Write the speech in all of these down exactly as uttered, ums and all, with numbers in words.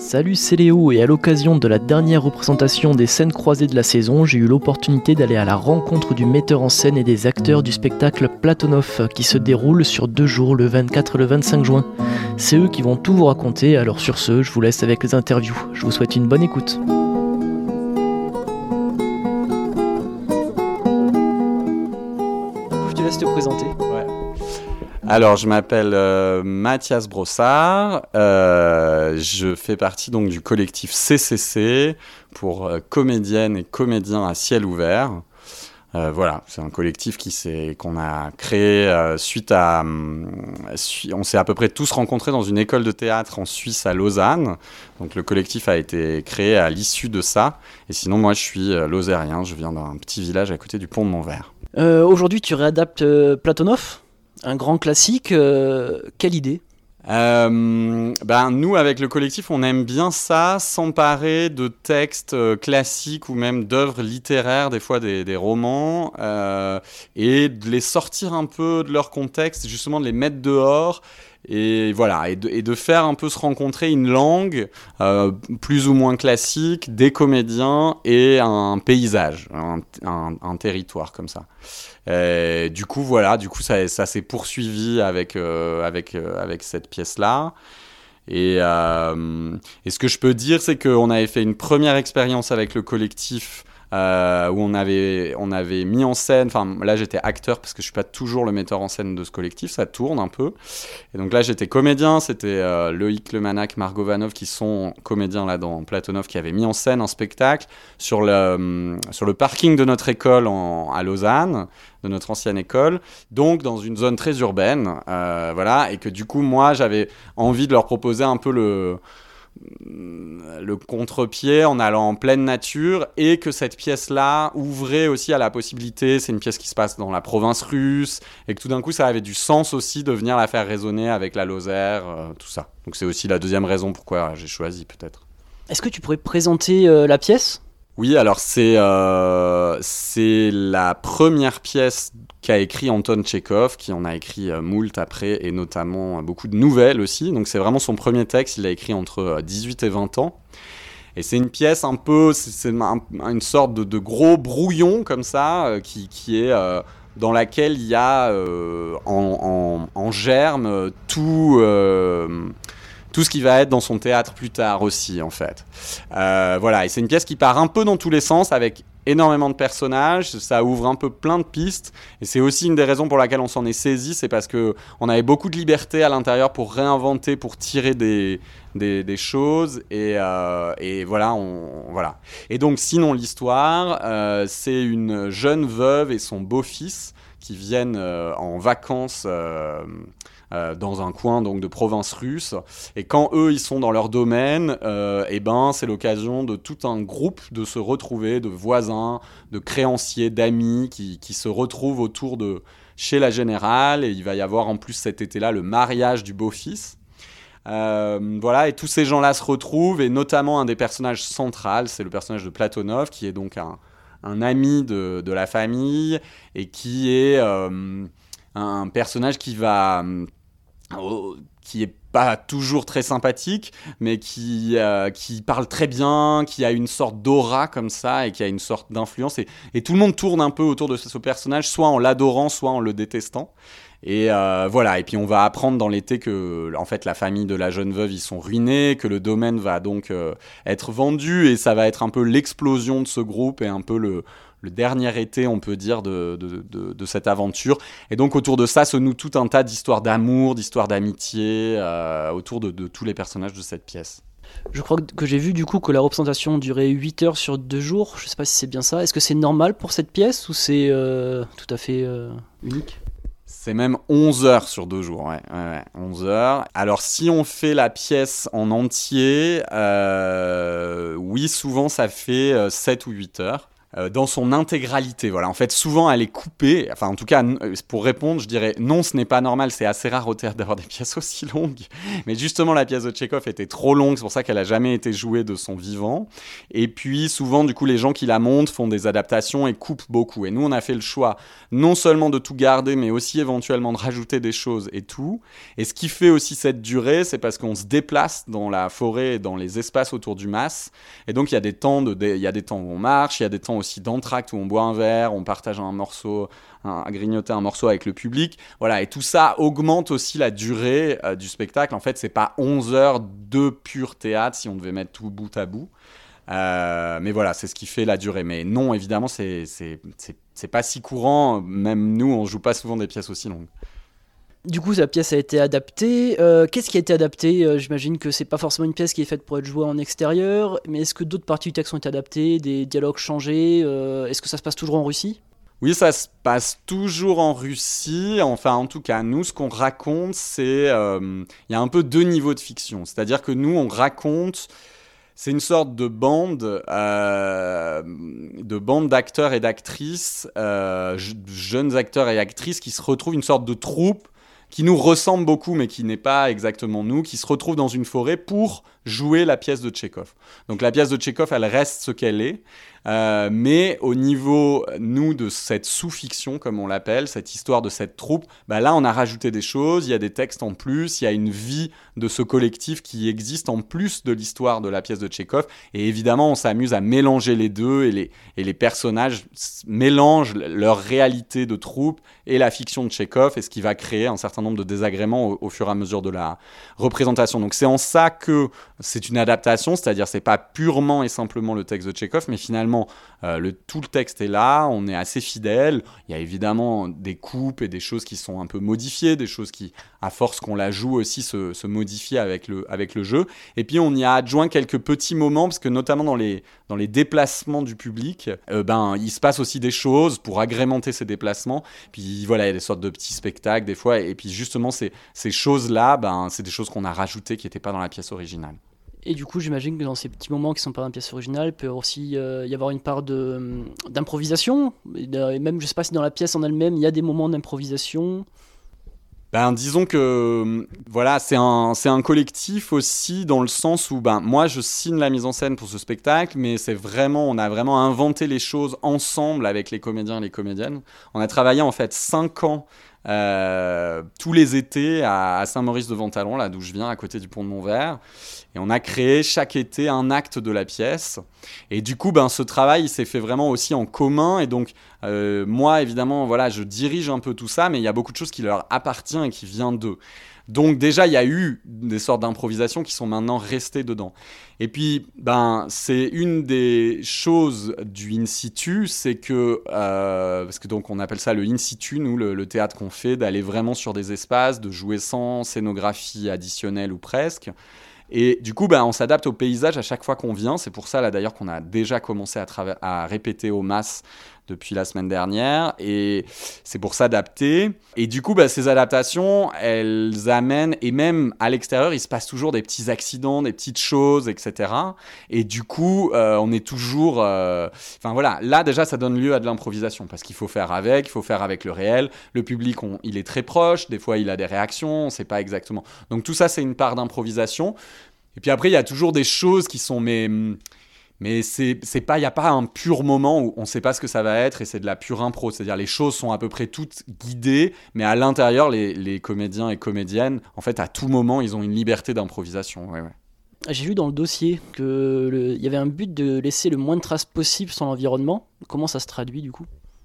Salut, c'est Léo et à l'occasion de la dernière représentation des scènes croisées de la saison, j'ai eu l'opportunité d'aller à la rencontre du metteur en scène et des acteurs du spectacle Platonov qui se déroule sur deux jours, le vingt-quatre et le vingt-cinq juin. C'est eux qui vont tout vous raconter, alors sur ce, je vous laisse avec les interviews. Je vous souhaite une bonne écoute. Je te laisse te présenter. Ouais. Alors, je m'appelle euh, Mathias Brossard, euh, je fais partie donc du collectif C C C pour euh, comédiennes et comédiens à ciel ouvert. Euh, voilà, c'est un collectif qui s'est, qu'on a créé euh, suite à... Euh, su, on s'est à peu près tous rencontrés dans une école de théâtre en Suisse à Lausanne. Donc le collectif a été créé à l'issue de ça. Et sinon, moi, je suis euh, lausérien, je viens d'un petit village à côté du pont de Montvert. Euh, aujourd'hui, tu réadaptes euh, Platonov, un grand classique. Euh, quelle idée ? Euh, ben nous, avec le collectif, on aime bien ça, s'emparer de textes euh, classiques ou même d'œuvres littéraires, des fois des, des romans, euh, et de les sortir un peu de leur contexte, justement de les mettre dehors. Et voilà, et de, et de faire un peu se rencontrer une langue euh, plus ou moins classique, des comédiens et un paysage, un, un, un territoire comme ça. Et du coup, voilà, du coup, ça, ça s'est poursuivi avec, euh, avec, euh, avec cette pièce-là. Et, euh, et ce que je peux dire, c'est qu'on avait fait une première expérience avec le collectif Euh, où on avait, on avait mis en scène, enfin là j'étais acteur parce que je suis pas toujours le metteur en scène de ce collectif, ça tourne un peu. Et donc là j'étais comédien, c'était euh, Loïc Lemanac, Margot Vanov qui sont comédiens là dans Platonov qui avaient mis en scène un spectacle sur le, euh, sur le parking de notre école en, à Lausanne, de notre ancienne école, donc dans une zone très urbaine, euh, voilà, et que du coup moi j'avais envie de leur proposer un peu le le contre-pied en allant en pleine nature et que cette pièce-là ouvrait aussi à la possibilité, c'est une pièce qui se passe dans la province russe et que tout d'un coup ça avait du sens aussi de venir la faire résonner avec la Lozère, euh, tout ça. Donc c'est aussi la deuxième raison pourquoi j'ai choisi peut-être. Est-ce que tu pourrais présenter euh, la pièce ? Oui, alors c'est, euh, c'est la première pièce qu'a écrit Anton Tchekhov, qui en a écrit euh, moult après, et notamment euh, beaucoup de nouvelles aussi. Donc c'est vraiment son premier texte, il l'a écrit entre euh, dix-huit et vingt ans. Et c'est une pièce un peu, c'est, c'est un, une sorte de, de gros brouillon comme ça, euh, qui, qui est... Euh, dans laquelle il y a euh, en, en, en germe euh, tout... Euh, tout ce qui va être dans son théâtre plus tard aussi, en fait. Euh, voilà, et c'est une pièce qui part un peu dans tous les sens, avec énormément de personnages, ça ouvre un peu plein de pistes, et c'est aussi une des raisons pour laquelle on s'en est saisi, c'est parce qu'on avait beaucoup de liberté à l'intérieur pour réinventer, pour tirer des, des, des choses, et, euh, et voilà, on, voilà. Et donc, sinon, l'histoire, euh, c'est une jeune veuve et son beau-fils qui viennent euh, en vacances... Euh, Euh, dans un coin donc de province russe, et quand eux ils sont dans leur domaine, euh, et ben c'est l'occasion de tout un groupe de se retrouver, de voisins, de créanciers, d'amis qui, qui se retrouvent autour de chez la générale, et il va y avoir en plus cet été-là le mariage du beau-fils. Euh, voilà, et tous ces gens-là se retrouvent, et notamment un des personnages centraux, c'est le personnage de Platonov, qui est donc un, un ami de, de la famille, et qui est euh, un personnage qui va... qui est pas toujours très sympathique, mais qui, euh, qui parle très bien, qui a une sorte d'aura comme ça, et qui a une sorte d'influence. Et, et tout le monde tourne un peu autour de ce, ce personnage, soit en l'adorant, soit en le détestant. Et euh, voilà, et puis on va apprendre dans l'été que en fait, la famille de la jeune veuve, ils sont ruinés, que le domaine va donc euh, être vendu, et ça va être un peu l'explosion de ce groupe, et un peu le... le dernier été, on peut dire, de, de, de, de cette aventure. Et donc, autour de ça se noue tout un tas d'histoires d'amour, d'histoires d'amitié, euh, autour de, de tous les personnages de cette pièce. Je crois que j'ai vu du coup que la représentation durait huit heures sur deux jours. Je ne sais pas si c'est bien ça. Est-ce que c'est normal pour cette pièce ou c'est euh, tout à fait euh, unique ? C'est même onze heures sur deux jours, ouais, ouais, ouais, onze heures. Alors, si on fait la pièce en entier, euh, oui, souvent, ça fait euh, sept ou huit heures. euh, dans son intégralité. Voilà. En fait, souvent, elle est coupée. Enfin, en tout cas, pour répondre, je dirais non, ce n'est pas normal. C'est assez rare au théâtre d'avoir des pièces aussi longues. Mais justement, la pièce de Tchekhov était trop longue. C'est pour ça qu'elle n'a jamais été jouée de son vivant. Et puis, souvent, du coup, les gens qui la montent font des adaptations et coupent beaucoup. Et nous, on a fait le choix non seulement de tout garder, mais aussi éventuellement de rajouter des choses et tout. Et ce qui fait aussi cette durée, c'est parce qu'on se déplace dans la forêt et dans les espaces autour du mas. Et donc, il y a des temps, de, il y a des temps où on marche, il y a des temps aussi d'entracte où on boit un verre, on partage un morceau, un, à grignoter un morceau avec le public. Voilà, et tout ça augmente aussi la durée euh, du spectacle. En fait, c'est pas onze heures de pur théâtre si on devait mettre tout bout à bout. Euh, mais voilà, c'est ce qui fait la durée. Mais non, évidemment, c'est, c'est, c'est, c'est pas si courant. Même nous, on joue pas souvent des pièces aussi longues. Du coup, la pièce a été adaptée. Euh, qu'est-ce qui a été adapté ? euh, J'imagine que c'est pas forcément une pièce qui est faite pour être jouée en extérieur, mais est-ce que d'autres parties du texte ont été adaptées, des dialogues changés ? euh, Est-ce que ça se passe toujours en Russie ? Oui, ça se passe toujours en Russie. Enfin, en tout cas, nous, ce qu'on raconte, c'est... Il euh, y a un peu deux niveaux de fiction. C'est-à-dire que nous, on raconte... C'est une sorte de bande, euh, de bande d'acteurs et d'actrices, euh, jeunes acteurs et actrices qui se retrouvent, une sorte de troupe qui nous ressemble beaucoup, mais qui n'est pas exactement nous, qui se retrouvent dans une forêt pour jouer la pièce de Tchekhov. Donc la pièce de Tchekhov, elle reste ce qu'elle est, euh, mais au niveau, nous, de cette sous-fiction, comme on l'appelle, cette histoire de cette troupe, bah là, on a rajouté des choses, il y a des textes en plus, il y a une vie de ce collectif qui existe en plus de l'histoire de la pièce de Tchekhov, et évidemment, on s'amuse à mélanger les deux, et les, et les personnages mélangent leur réalité de troupe et la fiction de Tchekhov, et ce qui va créer un certain nombre de désagréments au, au fur et à mesure de la représentation. Donc c'est en ça que c'est une adaptation, c'est-à-dire c'est pas purement et simplement le texte de Tchekhov, mais finalement euh, le, tout le texte est là, on est assez fidèle. Il y a évidemment des coupes et des choses qui sont un peu modifiées, des choses qui, à force qu'on la joue aussi, se, se modifient avec le, avec le jeu. Et puis on y a adjoint quelques petits moments, parce que notamment dans les, dans les déplacements du public, euh, ben, il se passe aussi des choses pour agrémenter ces déplacements. Puis voilà, il y a des sortes de petits spectacles des fois, et puis justement ces, ces choses-là, ben, c'est des choses qu'on a rajoutées qui n'étaient pas dans la pièce originale. Et du coup, j'imagine que dans ces petits moments qui sont pas dans la pièce originale, il peut aussi euh, y avoir une part de, d'improvisation. Et même, je sais pas si dans la pièce en elle-même, il y a des moments d'improvisation. Ben, disons que voilà, c'est un, c'est un collectif aussi dans le sens où ben, moi je signe la mise en scène pour ce spectacle, mais c'est vraiment, on a vraiment inventé les choses ensemble avec les comédiens et les comédiennes. On a travaillé en fait cinq ans Euh, tous les étés à, à Saint-Maurice-de-Ventalon, là d'où je viens, à côté du pont de Montvert, et on a créé chaque été un acte de la pièce. Et du coup, ben ce travail il s'est fait vraiment aussi en commun. Et donc euh, moi, évidemment, voilà, je dirige un peu tout ça, mais il y a beaucoup de choses qui leur appartiennent et qui viennent d'eux. Donc déjà, il y a eu des sortes d'improvisations qui sont maintenant restées dedans. Et puis, ben, c'est une des choses du in situ, c'est que, euh, parce que donc on appelle ça le in situ, nous, le, le théâtre qu'on fait, d'aller vraiment sur des espaces, de jouer sans scénographie additionnelle ou presque. Et du coup, ben, on s'adapte au paysage à chaque fois qu'on vient. C'est pour ça, là, d'ailleurs, qu'on a déjà commencé à, trava- à répéter au mas depuis la semaine dernière. Et c'est pour s'adapter. Et du coup, ben, ces adaptations, elles amènent... Et même à l'extérieur, il se passe toujours des petits accidents, des petites choses, et cetera. Et du coup, euh, on est toujours... Euh... Enfin, voilà. Là, déjà, ça donne lieu à de l'improvisation. Parce qu'il faut faire avec, il faut faire avec le réel. Le public, on... il est très proche. Des fois, il a des réactions. On ne sait pas exactement. Donc, tout ça, c'est une part d'improvisation. Et puis après, il y a toujours des choses qui sont... Mais, mais c'est, c'est pas, il n'y a pas un pur moment où on ne sait pas ce que ça va être et c'est de la pure impro. C'est-à-dire les choses sont à peu près toutes guidées, mais à l'intérieur, les, les comédiens et comédiennes, en fait, à tout moment, ils ont une liberté d'improvisation. Ouais, ouais. J'ai lu dans le dossier qu'il y avait un but de laisser le moins de traces possible sur l'environnement. Comment ça se traduit du coup ?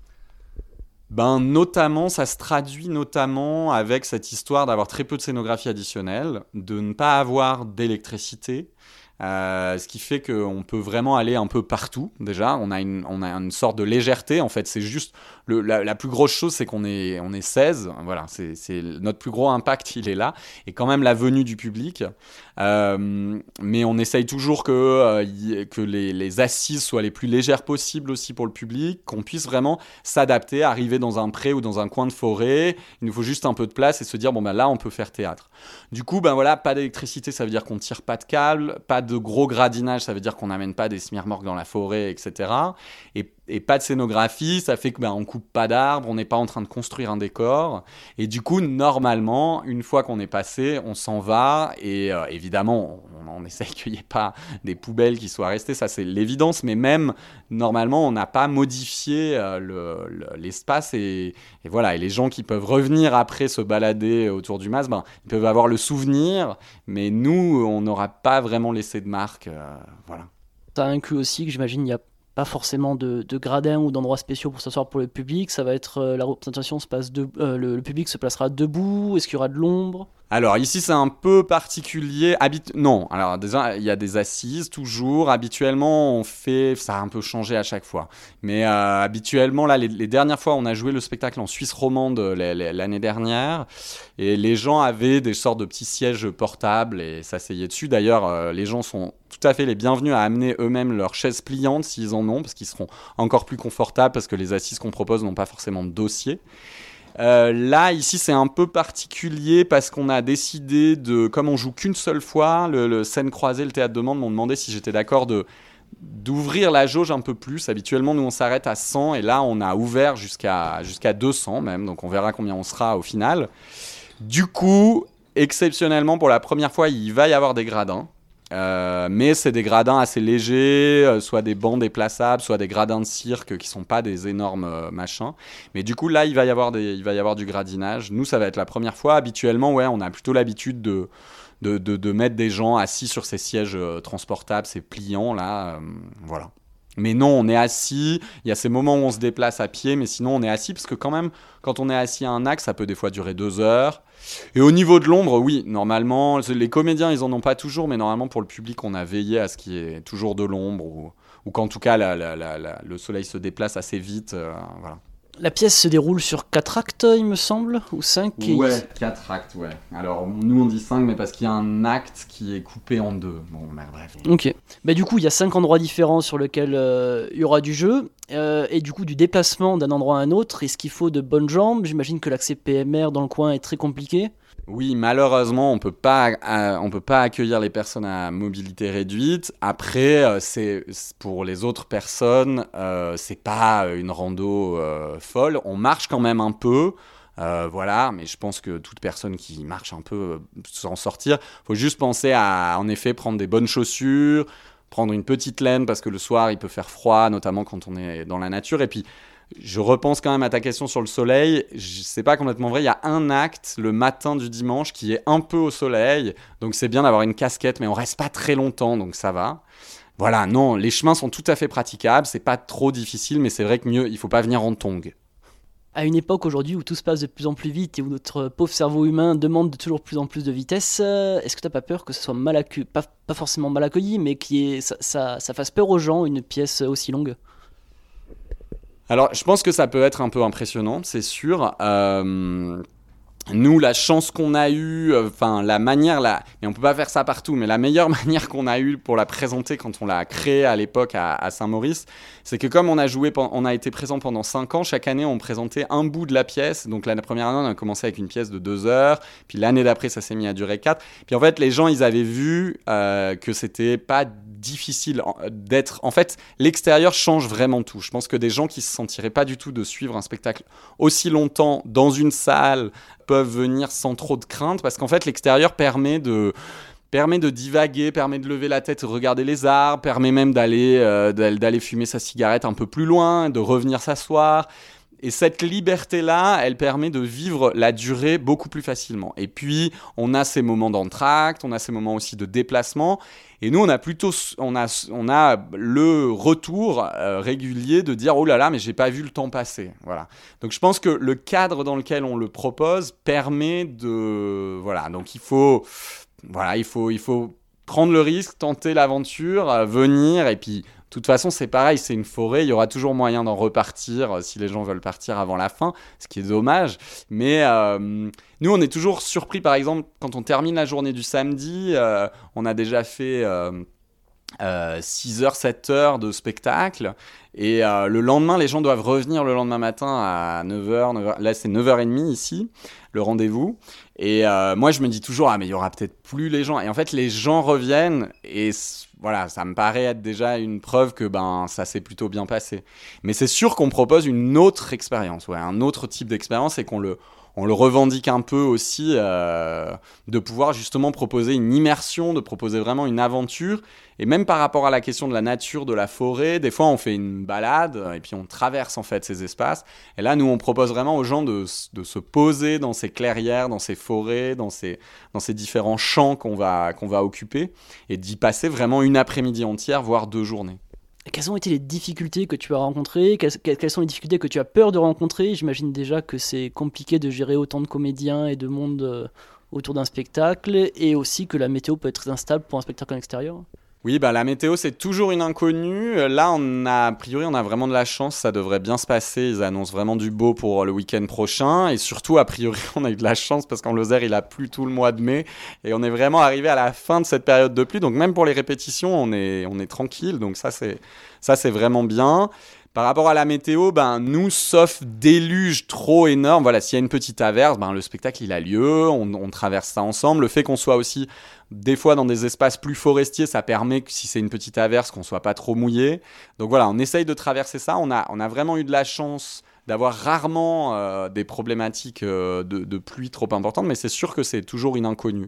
Ben, notamment, ça se traduit notamment avec cette histoire d'avoir très peu de scénographie additionnelle, de ne pas avoir d'électricité, euh, ce qui fait qu'on peut vraiment aller un peu partout, déjà. On a une, on a une sorte de légèreté, en fait. C'est juste... Le, la, la plus grosse chose, c'est qu'on est, on est seize. Voilà, c'est, c'est notre plus gros impact, il est là. Et quand même la venue du public. Euh, mais on essaye toujours que, euh, y, que les, les assises soient les plus légères possibles aussi pour le public, qu'on puisse vraiment s'adapter, arriver dans un pré ou dans un coin de forêt. Il nous faut juste un peu de place et se dire, bon ben là, on peut faire théâtre. Du coup, ben voilà, pas d'électricité, ça veut dire qu'on ne tire pas de câble, pas de de gros gradinage, ça veut dire qu'on n'amène pas des smirmorques dans la forêt, et cetera. Et, et pas de scénographie, ça fait que ben, on coupe pas d'arbres, on n'est pas en train de construire un décor. Et du coup, normalement, une fois qu'on est passé, on s'en va. Et euh, évidemment, on, on essaye qu'il n'y ait pas des poubelles qui soient restées, ça c'est l'évidence. Mais même, normalement, on n'a pas modifié euh, le, le, l'espace. Et, et voilà, et les gens qui peuvent revenir après se balader autour du mas, ben, ils peuvent avoir le souvenir. Mais nous, on n'aura pas vraiment laissé de marque. Euh, voilà. Ça inclut aussi que j'imagine il n'y a pas forcément de, de gradins ou d'endroits spéciaux pour s'asseoir pour le public. Ça va être euh, la représentation se passe de, euh, le, le public se placera debout. Est-ce qu'il y aura de l'ombre ? Alors ici c'est un peu particulier. Habit- non, alors déjà il y a des assises toujours. Habituellement on fait, ça a un peu changé à chaque fois. Mais euh, habituellement là les, les dernières fois on a joué le spectacle en Suisse romande les, les, l'année dernière et les gens avaient des sortes de petits sièges portables et s'asseyaient dessus. D'ailleurs euh, les gens sont tout à fait les bienvenus à amener eux-mêmes leurs chaises pliantes s'ils en ont parce qu'ils seront encore plus confortables parce que les assises qu'on propose n'ont pas forcément de dossier. Euh, là, ici, c'est un peu particulier parce qu'on a décidé de, comme on joue qu'une seule fois, le, le scène croisée, le théâtre de Mende m'ont demandé si j'étais d'accord de d'ouvrir la jauge un peu plus. Habituellement, nous, on s'arrête à cent et là, on a ouvert jusqu'à jusqu'à deux cents même, donc on verra combien on sera au final. Du coup, exceptionnellement, pour la première fois, il va y avoir des gradins. Euh, mais c'est des gradins assez légers, euh, soit des bancs déplaçables, soit des gradins de cirque qui sont pas des énormes euh, machins. Mais du coup, là, il va y avoir des, il va y avoir du gradinage. Nous, ça va être la première fois. Habituellement, ouais, on a plutôt l'habitude de, de, de, de mettre des gens assis sur ces sièges euh, transportables, ces pliants là, euh, voilà. Mais non, on est assis. Il y a ces moments où on se déplace à pied, mais sinon on est assis parce que quand même, quand on est assis à un axe, ça peut des fois durer deux heures. Et au niveau de l'ombre, oui, normalement, les comédiens, ils en ont pas toujours, mais normalement pour le public, on a veillé à ce qu'il y ait toujours de l'ombre ou, ou qu'en tout cas la, la, la, la, le soleil se déplace assez vite. Euh, voilà. La pièce se déroule sur quatre actes, il me semble, ou cinq. Ouais, et... quatre actes, ouais. Alors, nous, on dit cinq, mais parce qu'il y a un acte qui est coupé en deux. Bon, mais bref. Ok. Bah, du coup, il y a cinq endroits différents sur lesquels euh, il y aura du jeu, euh, et du coup, du déplacement d'un endroit à un autre. Est-ce qu'il faut de bonnes jambes ? J'imagine que l'accès P M R dans le coin est très compliqué. Oui, malheureusement, on peut pas, euh, on peut pas accueillir les personnes à mobilité réduite. Après, euh, c'est pour les autres personnes, euh, c'est pas une rando euh, folle. On marche quand même un peu, euh, voilà. Mais je pense que toute personne qui marche un peu euh, s'en sortir. Faut juste penser à, en effet, prendre des bonnes chaussures, prendre une petite laine parce que le soir il peut faire froid, notamment quand on est dans la nature. Et puis je repense quand même à ta question sur le soleil. C'est pas complètement vrai. Il y a un acte le matin du dimanche qui est un peu au soleil. Donc c'est bien d'avoir une casquette, mais on reste pas très longtemps, donc ça va. Voilà, non, les chemins sont tout à fait praticables. C'est pas trop difficile, mais c'est vrai que mieux, il faut pas venir en tongs. À une époque aujourd'hui où tout se passe de plus en plus vite et où notre pauvre cerveau humain demande de toujours plus en plus de vitesse, est-ce que t'as pas peur que ce soit mal accueilli, pas, pas forcément mal accueilli, mais que ça, ça, ça fasse peur aux gens, une pièce aussi longue ? Alors, je pense que ça peut être un peu impressionnant, c'est sûr. Euh, nous, la chance qu'on a eue, enfin, euh, la manière, la... et on peut pas faire ça partout, mais la meilleure manière qu'on a eue pour la présenter quand on l'a créée à l'époque à, à Saint-Maurice, c'est que comme on a joué, on a été présent pendant cinq ans, chaque année, on présentait un bout de la pièce. Donc, la première année, on a commencé avec une pièce de deux heures. Puis l'année d'après, ça s'est mis à durer quatre. Puis en fait, les gens, ils avaient vu euh, que c'était pas difficile d'être... En fait, l'extérieur change vraiment tout. Je pense que des gens qui se sentiraient pas du tout de suivre un spectacle aussi longtemps dans une salle peuvent venir sans trop de crainte parce qu'en fait, l'extérieur permet de... permet de divaguer, permet de lever la tête, regarder les arbres, permet même d'aller, euh, d'aller fumer sa cigarette un peu plus loin, de revenir s'asseoir. Et cette liberté-là, elle permet de vivre la durée beaucoup plus facilement. Et puis, on a ces moments d'entracte, on a ces moments aussi de déplacement. Et nous, on a plutôt on a, on a le retour euh, régulier de dire « Oh là là, mais j'ai pas vu le temps passer. » Voilà. Donc, je pense que le cadre dans lequel on le propose permet de... Voilà, donc il faut... Voilà, il faut, il faut prendre le risque, tenter l'aventure, euh, venir et puis... De toute façon, c'est pareil, c'est une forêt, il y aura toujours moyen d'en repartir euh, si les gens veulent partir avant la fin, ce qui est dommage. Mais euh, nous, on est toujours surpris, par exemple, quand on termine la journée du samedi, euh, on a déjà fait... Euh, euh, six heures, sept heures de spectacle. Et euh, le lendemain, les gens doivent revenir le lendemain matin à neuf heures, neuf heures. Là, c'est neuf heures trente ici, le rendez-vous. Et euh, moi, je me dis toujours, ah, mais il y aura peut-être plus les gens. Et en fait, les gens reviennent et voilà, ça me paraît être déjà une preuve que ben, ça s'est plutôt bien passé. Mais c'est sûr qu'on propose une autre expérience, ouais, un autre type d'expérience et qu'on le, on le revendique un peu aussi, euh, de pouvoir justement proposer une immersion, de proposer vraiment une aventure. Et même par rapport à la question de la nature, de la forêt, des fois on fait une balade et puis on traverse en fait ces espaces. Et là, nous, on propose vraiment aux gens de, de se poser dans ces clairières, dans ces forêts, dans ces, dans ces différents champs qu'on va, qu'on va occuper et d'y passer vraiment une après-midi entière, voire deux journées. Quelles ont été les difficultés que tu as rencontrées ? Quelles, quelles sont les difficultés que tu as peur de rencontrer ? J'imagine déjà que c'est compliqué de gérer autant de comédiens et de monde euh, autour d'un spectacle, et aussi que la météo peut être très instable pour un spectacle en extérieur. Oui, bah, la météo, c'est toujours une inconnue. Là, on a, a priori, on a vraiment de la chance. Ça devrait bien se passer. Ils annoncent vraiment du beau pour le week-end prochain. Et surtout, a priori, on a eu de la chance parce qu'en Lozère, il a plu tout le mois de mai. Et on est vraiment arrivé à la fin de cette période de pluie. Donc, même pour les répétitions, on est, on est tranquille. Donc, ça, c'est, ça, c'est vraiment bien. Par rapport à la météo, ben, nous, sauf déluge trop énorme, voilà, s'il y a une petite averse, ben, le spectacle, il a lieu, on, on traverse ça ensemble. Le fait qu'on soit aussi, des fois, dans des espaces plus forestiers, ça permet que si c'est une petite averse, qu'on soit pas trop mouillé. Donc voilà, on essaye de traverser ça. On a, on a vraiment eu de la chance d'avoir rarement euh, des problématiques euh, de, de pluie trop importantes, mais c'est sûr que c'est toujours une inconnue.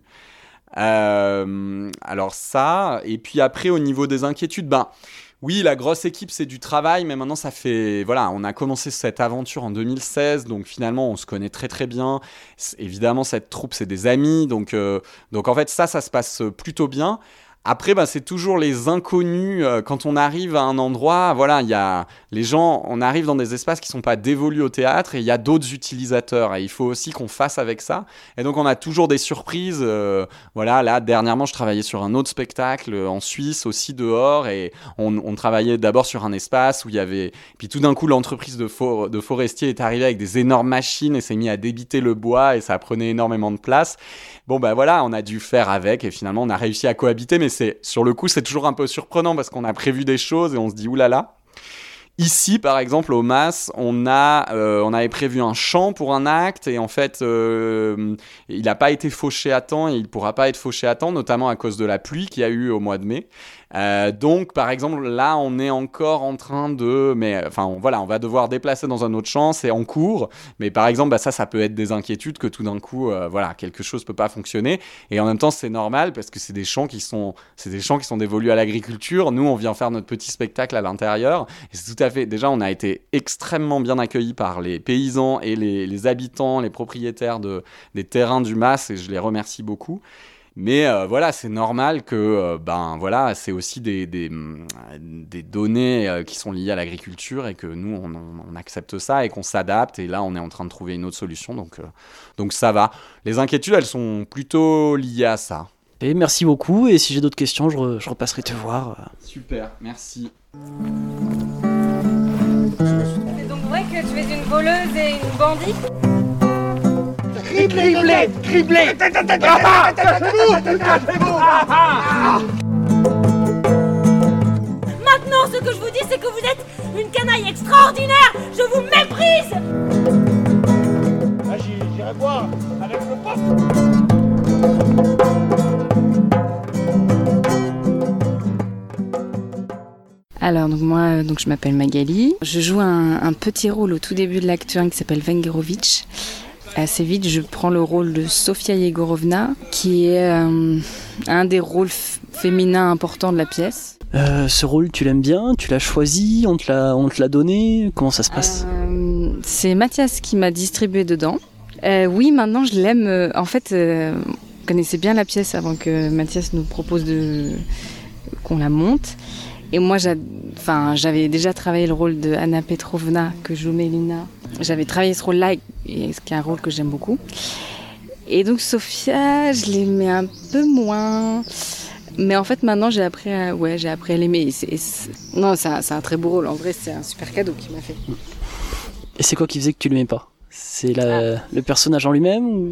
Euh, alors ça, et puis après, au niveau des inquiétudes, ben... Oui, la grosse équipe, c'est du travail, mais maintenant, ça fait... Voilà, on a commencé cette aventure en deux mille seize, donc finalement, on se connaît très, très bien. C'est, évidemment, cette troupe, c'est des amis, donc, euh, donc en fait, ça, ça se passe plutôt bien. Après, bah, c'est toujours les inconnus. Euh, quand on arrive à un endroit, voilà, il y a les gens, on arrive dans des espaces qui ne sont pas dévolus au théâtre et il y a d'autres utilisateurs. Et il faut aussi qu'on fasse avec ça. Et donc, on a toujours des surprises. Euh, voilà, là, dernièrement, je travaillais sur un autre spectacle en Suisse, aussi dehors. Et on, on travaillait d'abord sur un espace où il y avait... Puis tout d'un coup, l'entreprise de, for... de forestier est arrivée avec des énormes machines et s'est mis à débiter le bois et ça prenait énormément de place. Bon, ben bah, voilà, on a dû faire avec et finalement, on a réussi à cohabiter. Mais c'est, sur le coup, c'est toujours un peu surprenant parce qu'on a prévu des choses et on se dit oulala. Ici, par exemple, au M A S, on, a, euh, on avait prévu un chant pour un acte et en fait, euh, il n'a pas été fauché à temps et il ne pourra pas être fauché à temps, notamment à cause de la pluie qu'il y a eu au mois de mai. Euh, donc, par exemple, là, on est encore en train de... Mais enfin, on, voilà, on va devoir déplacer dans un autre champ, c'est en cours. Mais par exemple, bah, ça, ça peut être des inquiétudes que tout d'un coup, euh, voilà, quelque chose ne peut pas fonctionner. Et en même temps, c'est normal parce que c'est des champs qui sont, c'est des champs qui sont dévolus à l'agriculture. Nous, on vient faire notre petit spectacle à l'intérieur. Et c'est tout à fait... Déjà, on a été extrêmement bien accueillis par les paysans et les, les habitants, les propriétaires de, des terrains du M A S et je les remercie beaucoup. Mais euh, voilà, c'est normal que euh, ben voilà, c'est aussi des, des, des données euh, qui sont liées à l'agriculture et que nous on, on accepte ça et qu'on s'adapte. Et là, on est en train de trouver une autre solution, donc euh, donc ça va. Les inquiétudes, elles sont plutôt liées à ça. Et merci beaucoup. Et si j'ai d'autres questions, je, re, je repasserai te voir. Super, merci. C'est donc vrai que tu es une voleuse et une bandit ? Criblé, criblé. Maintenant, ce que je vous dis, c'est que vous êtes une canaille extraordinaire. Je vous méprise. Ah, j'irai voir avec le pop. Alors donc moi donc je m'appelle Magali, je joue un, un petit rôle au tout début de l'acte un qui s'appelle Vengerovitch. Assez vite je prends le rôle de Sofia Yegorovna qui est euh, un des rôles f- féminins importants de la pièce. Euh, ce rôle tu l'aimes bien, tu l'as choisi, on te l'a, on te l'a donné, comment ça se passe ? euh, C'est Mathias qui m'a distribué dedans. Euh, oui maintenant je l'aime, euh, en fait euh, on connaissait bien la pièce avant que Mathias nous propose de... qu'on la monte. Et moi, j'a... enfin, j'avais déjà travaillé le rôle de Anna Petrovna, que joue Mélina. J'avais travaillé ce rôle-là, et ce qui est un rôle que j'aime beaucoup. Et donc, Sofia, je l'aimais un peu moins. Mais en fait, maintenant, j'ai appris à, ouais, j'ai appris à l'aimer. Et c'est... Et c'est... Non, c'est un, c'est un très beau rôle. En vrai, c'est un super cadeau qu'il m'a fait. Et c'est quoi qui faisait que tu l'aimais pas ? C'est la... ah. le personnage en lui-même ou...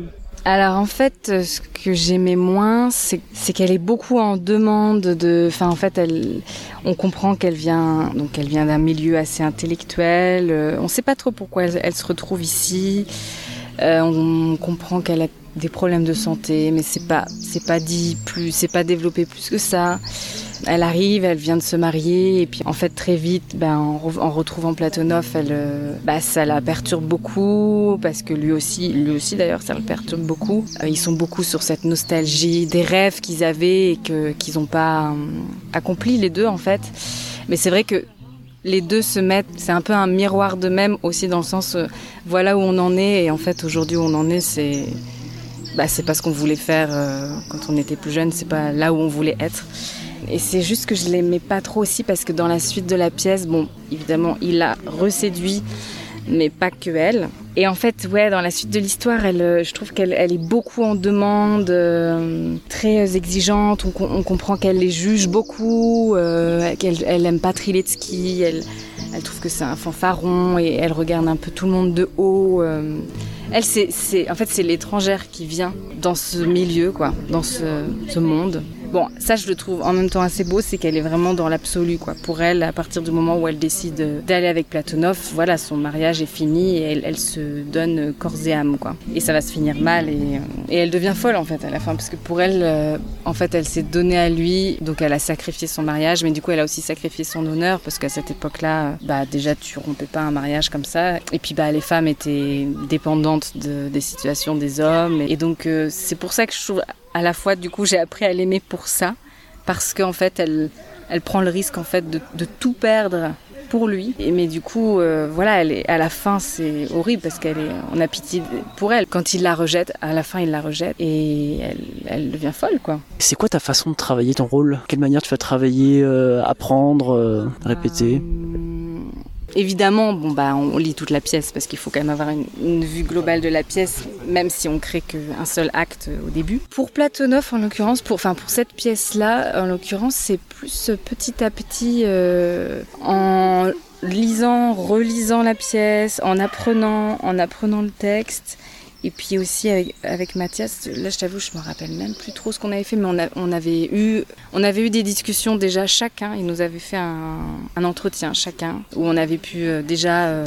Alors en fait, ce que j'aimais moins, c'est, c'est qu'elle est beaucoup en demande de. Enfin, en fait, elle, on comprend qu'elle vient, donc elle vient d'un milieu assez intellectuel. Euh, on ne sait pas trop pourquoi elle, elle se retrouve ici. Euh, on comprend qu'elle a des problèmes de santé, mais c'est pas, c'est pas dit plus, c'est pas développé plus que ça. Elle arrive, elle vient de se marier, et puis en fait très vite, ben, en, re- en retrouvant Platonov, elle, euh, bah, ça la perturbe beaucoup, parce que lui aussi, lui aussi d'ailleurs, ça le perturbe beaucoup. Euh, ils sont beaucoup sur cette nostalgie des rêves qu'ils avaient et que, qu'ils n'ont pas euh, accompli les deux en fait. Mais c'est vrai que les deux se mettent, c'est un peu un miroir d'eux-mêmes aussi dans le sens, euh, voilà où on en est, et en fait aujourd'hui où on en est, c'est, bah, c'est pas ce qu'on voulait faire euh, quand on était plus jeune, c'est pas là où on voulait être. Et c'est juste que je l'aimais pas trop aussi parce que dans la suite de la pièce, bon, évidemment, il l'a reséduit, mais pas que elle. Et en fait, ouais, dans la suite de l'histoire, elle, je trouve qu'elle elle est beaucoup en demande, euh, très exigeante. On, on comprend qu'elle les juge beaucoup, euh, qu'elle elle aime pas Triletsky, elle, elle trouve que c'est un fanfaron et elle regarde un peu tout le monde de haut. Euh. Elle, c'est, c'est, en fait, c'est l'étrangère qui vient dans ce milieu, quoi, dans ce, ce monde. Bon, ça, je le trouve en même temps assez beau, c'est qu'elle est vraiment dans l'absolu, quoi. Pour elle, à partir du moment où elle décide d'aller avec Platonov, voilà, son mariage est fini et elle, elle se donne corps et âme, quoi. Et ça va se finir mal et, et elle devient folle, en fait, à la fin, parce que pour elle, euh, en fait, elle s'est donnée à lui, donc elle a sacrifié son mariage, mais du coup, elle a aussi sacrifié son honneur, parce qu'à cette époque-là, bah, déjà, tu rompais pas un mariage comme ça. Et puis, bah, les femmes étaient dépendantes de, des situations des hommes. Et donc, euh, c'est pour ça que je trouve... À la fois, du coup, j'ai appris à l'aimer pour ça, parce qu'en fait, elle, elle prend le risque en fait de, de tout perdre pour lui. Et, mais du coup, euh, voilà, elle est, à la fin, c'est horrible parce qu'elle est, on a pitié pour elle. Quand il la rejette, à la fin, il la rejette et elle, elle devient folle, quoi. C'est quoi ta façon de travailler ton rôle ? Quelle manière tu vas travailler, euh, apprendre, euh, répéter ? euh... Évidemment, bon, bah, on lit toute la pièce parce qu'il faut quand même avoir une, une vue globale de la pièce, même si on crée qu'un seul acte au début. Pour Platonov, en l'occurrence, pour, enfin, pour cette pièce-là, en l'occurrence, c'est plus petit à petit euh, en lisant, relisant la pièce, en apprenant, en apprenant le texte. Et puis aussi avec, avec Mathias, là je t'avoue, je me rappelle même plus trop ce qu'on avait fait, mais on, a, on, avait, eu, on avait eu des discussions déjà chacun, il nous avait fait un, un entretien chacun, où on avait pu euh, déjà, euh,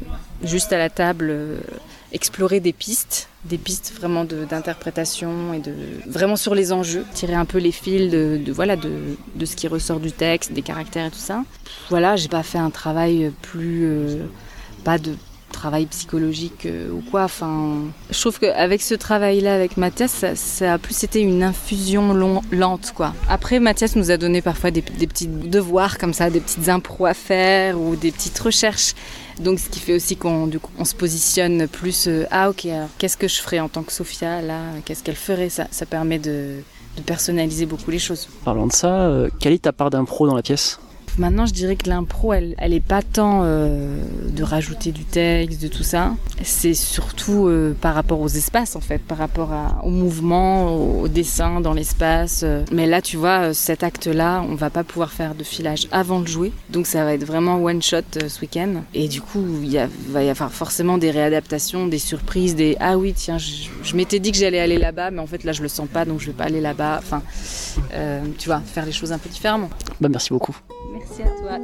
juste à la table, euh, explorer des pistes, des pistes vraiment de, d'interprétation et de vraiment sur les enjeux, tirer un peu les fils de, de, voilà, de, de ce qui ressort du texte, des caractères et tout ça. Voilà, j'ai pas fait un travail plus... Euh, pas de... travail psychologique euh, ou quoi, enfin je trouve qu'avec ce travail là avec Mathias ça, ça a plus été une infusion long, lente quoi. Après Mathias nous a donné parfois des, des petits devoirs comme ça, des petites impros à faire ou des petites recherches, donc ce qui fait aussi qu'on du coup, on se positionne plus euh, ah ok alors qu'est-ce que je ferais en tant que Sophia là, qu'est-ce qu'elle ferait, ça, ça permet de, de personnaliser beaucoup les choses. Parlant de ça, euh, quelle est ta part d'impro dans la pièce ? Maintenant, je dirais que l'impro, elle, elle est pas tant euh, de rajouter du texte, de tout ça. C'est surtout euh, par rapport aux espaces, en fait, par rapport à, au mouvement, au, au dessin dans l'espace. Mais là, tu vois, cet acte-là, on va pas pouvoir faire de filage avant de jouer. Donc, ça va être vraiment one shot euh, ce week-end. Et du coup, il y a, va y avoir forcément des réadaptations, des surprises, des ah oui, tiens, je, je m'étais dit que j'allais aller là-bas, mais en fait, là, je le sens pas, donc je vais pas aller là-bas. Enfin, euh, tu vois, faire les choses un peu différemment. Bah, merci beaucoup. Merci à toi.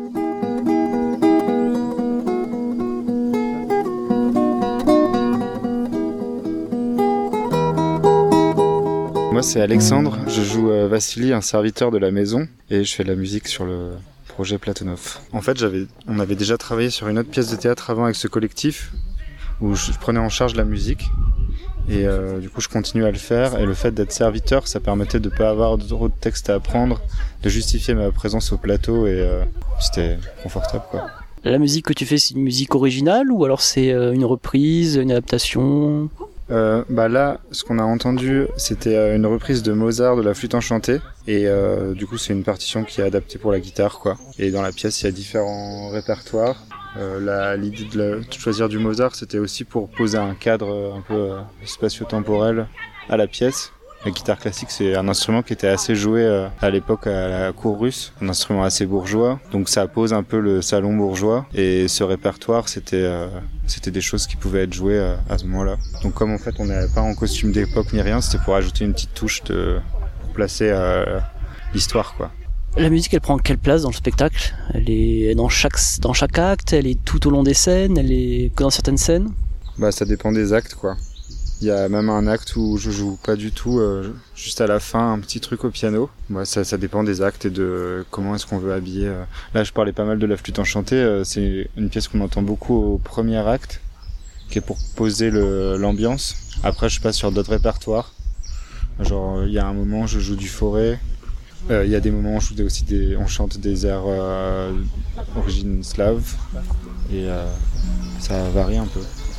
Moi c'est Alexandre, je joue euh, Vassili, un serviteur de la maison, et je fais de la musique sur le projet Platonov. En fait, j'avais, on avait déjà travaillé sur une autre pièce de théâtre avant avec ce collectif, où je prenais en charge la musique, et euh, du coup je continue à le faire, et le fait d'être serviteur, ça permettait de ne pas avoir trop de texte à apprendre, de justifier ma présence au plateau, et euh, c'était confortable quoi. La musique que tu fais, c'est une musique originale ou alors c'est une reprise, une adaptation ? Euh, bah là, ce qu'on a entendu, c'était une reprise de Mozart de la flûte enchantée, et euh, du coup c'est une partition qui est adaptée pour la guitare quoi. Et dans la pièce il y a différents répertoires. Euh, la, l'idée de, la, de choisir du Mozart, c'était aussi pour poser un cadre un peu euh, spatio-temporel à la pièce. La guitare classique, c'est un instrument qui était assez joué euh, à l'époque à la cour russe, un instrument assez bourgeois, donc ça pose un peu le salon bourgeois, et ce répertoire, c'était, euh, c'était des choses qui pouvaient être jouées euh, à ce moment-là. Donc comme en fait on n'est pas en costume d'époque ni rien, c'était pour ajouter une petite touche de pour placer euh, l'histoire, quoi. La musique, elle prend quelle place dans le spectacle ? Elle est dans chaque, dans chaque acte, elle est tout au long des scènes, elle est que dans certaines scènes ? Bah ça dépend des actes, quoi. Il y a même un acte où je joue pas du tout, euh, juste à la fin, un petit truc au piano. Ouais, ça, ça dépend des actes et de comment est-ce qu'on veut habiller. Euh. Là, je parlais pas mal de la flûte enchantée. Euh, c'est une pièce qu'on entend beaucoup au premier acte, qui est pour poser le, l'ambiance. Après, je passe sur d'autres répertoires. Genre, il y a un moment où je joue du Forêt. Il euh, y a des moments où on, joue aussi des, on chante des airs euh, d'origine slave. Et euh, ça varie un peu.